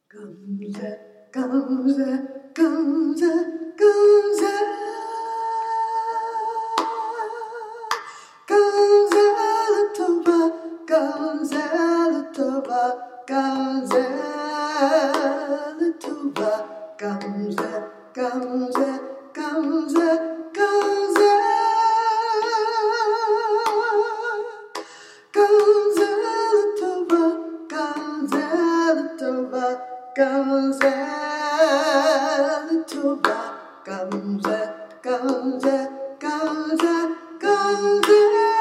Gamze, Gamze, Gamze, Gamze, Gamze Tuba, Gamze Tuba, Gamze Tuba, Gamze, Gamze, Gamze, Gamze, Gamze Tuba, Gamze Tuba, Gamze Tuba, Gamze, Gamze, Gamze, Gamze,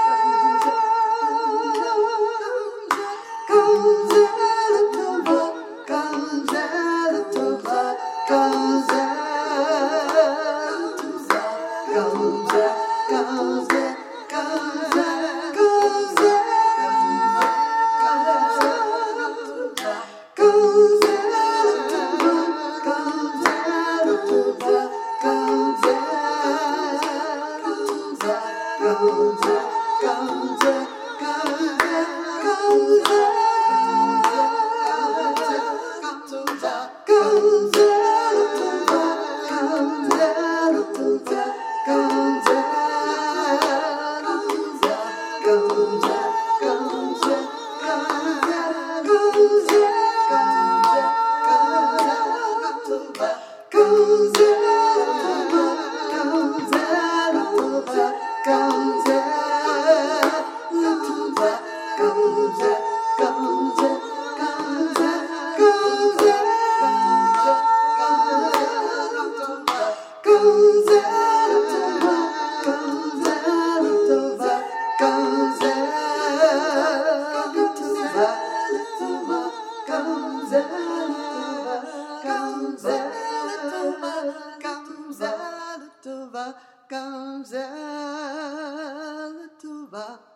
Gamze Tuba, Gamze Tuba, Gamze Tuba, Gamze, Gamze, Gamze, Gamze, Gamze Tuba.